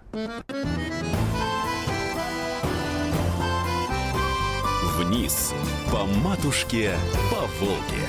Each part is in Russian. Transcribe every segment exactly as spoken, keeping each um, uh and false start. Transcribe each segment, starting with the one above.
Вниз по матушке, по Волге.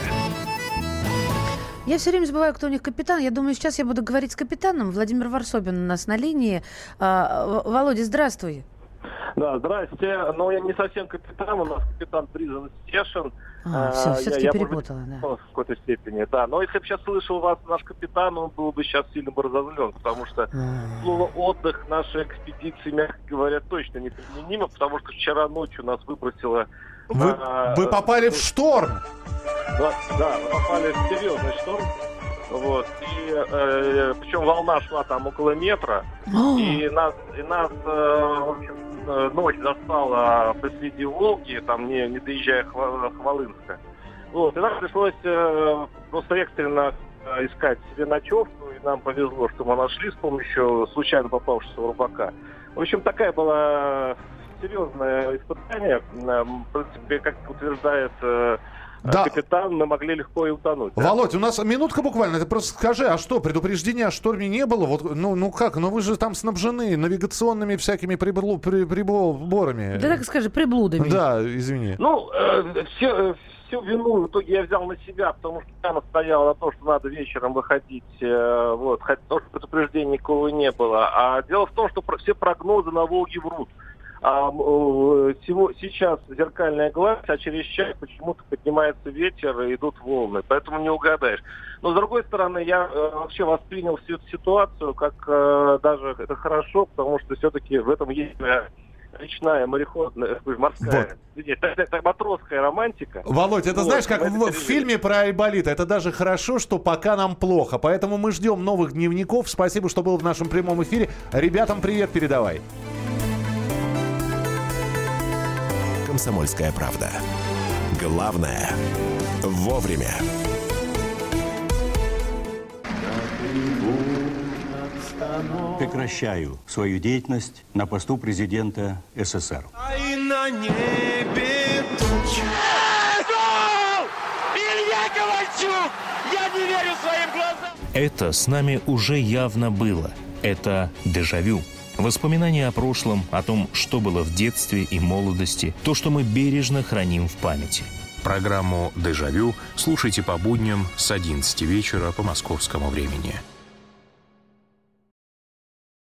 Я все время забываю, кто у них капитан. Я думаю, сейчас я буду говорить с капитаном. Владимир Варсобин у нас на линии. А, Володя, здравствуй. Да, здрасте. Но я не совсем капитан. У нас капитан призван Стешин. А, все, все-таки я, перепутала, я, да. В какой-то степени, да. Но если бы сейчас слышал вас наш капитан, он был бы сейчас сильно бы разозлен, потому что слово «отдых» нашей экспедиции, мягко говоря, точно неприменимо, потому что вчера ночью нас выбросило... Вы, а, вы попали а, в шторм! Да, да, мы попали в серьезный шторм. Вот. И э, причем волна шла там около метра. И нас, и нас э, в общем, ночь застала посреди Волги, там не, не доезжая Хва- Хвалынска. Вот. И нам пришлось э, просто экстренно э, искать себе ночевку. И нам повезло, что мы нашли с помощью случайно попавшегося рыбака. В общем, такая была серьезное испытание. В принципе, как утверждает э, да. капитан, мы могли легко и утонуть. Володь, да? У нас минутка буквально. Ты просто скажи, а что, предупреждения о шторме не было? Вот, ну, ну как? Ну вы же там снабжены навигационными всякими прибору, при, приборами. Да так скажи, приблудами. Да, извини. Ну, э, все... Всю вину в итоге я взял на себя, потому что я настоял на том, что надо вечером выходить, э, вот, хотя предупреждения никого не было. А дело в том, что про, все прогнозы на Волге врут. А, э, всего, сейчас зеркальная гладь, а через час почему-то поднимается ветер и идут волны, поэтому не угадаешь. Но с другой стороны, я э, вообще воспринял всю эту ситуацию как э, даже это хорошо, потому что все-таки в этом есть... Э, речная, мореходная, морская, вот. это, это матросская романтика. Володь, это вот, знаешь, как в, в фильме про Айболита, это даже хорошо, что пока нам плохо, поэтому мы ждем новых дневников. Спасибо, что был в нашем прямом эфире. Ребятам привет передавай. «Комсомольская правда». Главное – вовремя. Прекращаю свою деятельность на посту президента СССР. А и на небе тучи. Илья Ковальчук! Я не верю своим глазам! Это с нами уже явно было. Это дежавю. Воспоминания о прошлом, о том, что было в детстве и молодости, то, что мы бережно храним в памяти. Программу «Дежавю» слушайте по будням с одиннадцати вечера по московскому времени.